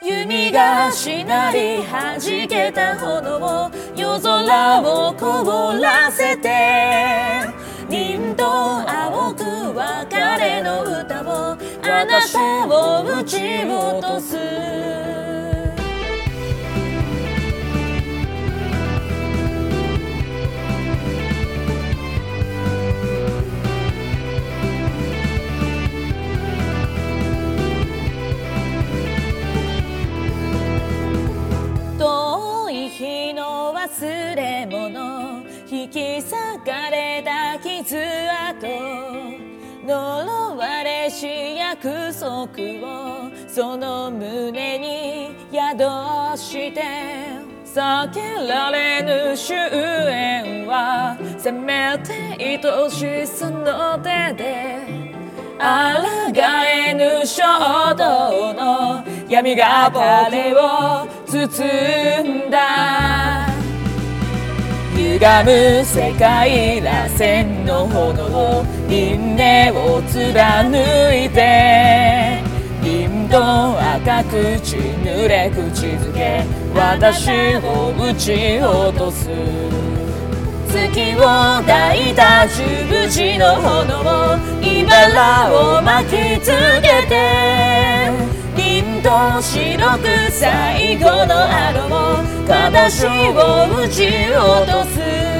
弓がしなり弾けた炎、夜空を凍らせて、凛と青く別れの歌をあなたを撃ち落とす。遠い日の忘れ物、引き裂かれた傷跡、呪われし約束をその胸に宿して、避けられぬ終焉はせめて愛しさの手で、抗えぬ衝動の闇が彼を包んだ。歪む世界らせんの炎、輪廻を貫いて、凛と赤く血濡れ口づけ、私を撃ち落とす。月を抱いた十字の炎、茨を巻きつけて、凛と白く最後のアロも形を撃ち落とす。